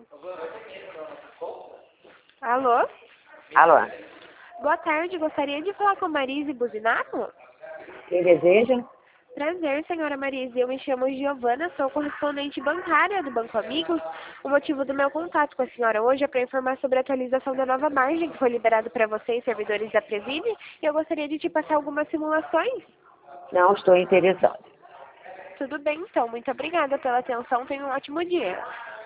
Alô? Alô, Boa tarde, gostaria de falar com a Marise Buzinato? quem deseja? Prazer, senhora Marise. Eu me chamo Giovana, sou correspondente bancária do Banco Amigos. O motivo do meu contato com a senhora hoje é para informar sobre a atualização da nova margem que foi liberada para vocês, servidores da Previne, e eu gostaria de te passar algumas simulações. Não estou interessado. Tudo bem, então. Muito obrigada pela atenção. Tenha um ótimo dia.